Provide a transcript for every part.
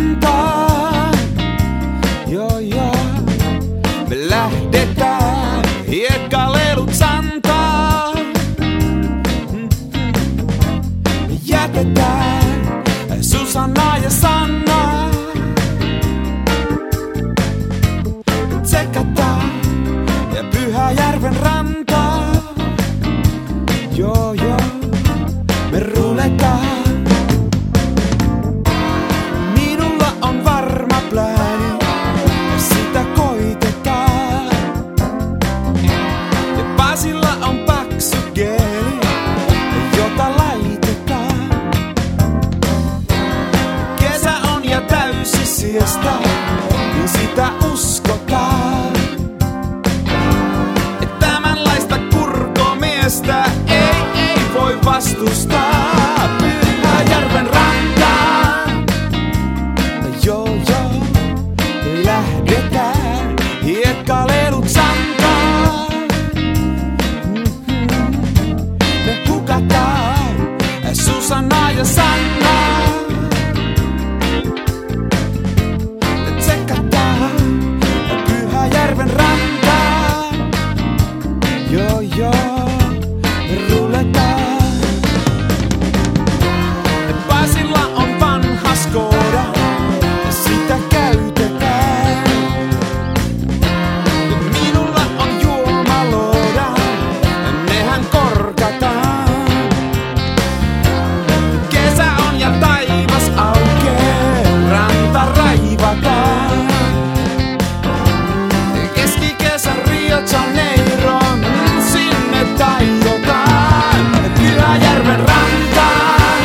rantaan. Joo, joo. Me lähdetään hiekkalelut santaan. Jätetään Susanna ja Sanna. Tsekataan ja Pyhäjärven rantaa. Joo, joo. Me ruletaan. Minulla on varma plääni ja sitä koitetaan. Ja Pasilla on paksu geeli, jota laitetaan. Kesä on ja täysi siesta, niin sitä uskotaan. Et tämänlaista kurkomiestä ei voi vastustaa. Pyhäjärven rantaan. Joo, joo. Lähdetään hiekkalelut santaan. Me hukataan Susanna ja Sanna. Tsekataan Pyhäjärven rantaan. Joo, joo. Ruletaan. Pasilla on vanha Skoda, sitä käytetään. Ja minulla on juomalooda, nehän korkataan. Kesä on ja taivas aukee, ranta raivataan. Keskikesän Rio Janeiroon, sinne taiotaan. Pyhäjärven rantaan.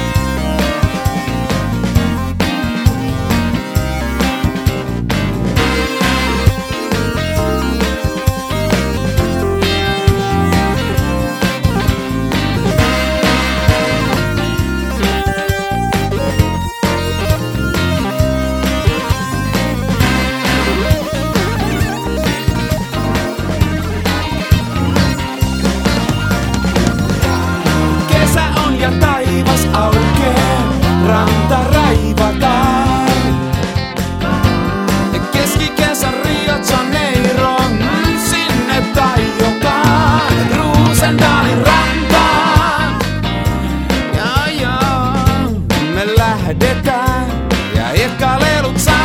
Kesä on ja taivas aukee, ranta raivataan. Keskikesän Rio Janeiroon, sinne taiotaan. Roosendalin rantaan. Joo, joo. Me lähdetään ja hiekkalelut santaan.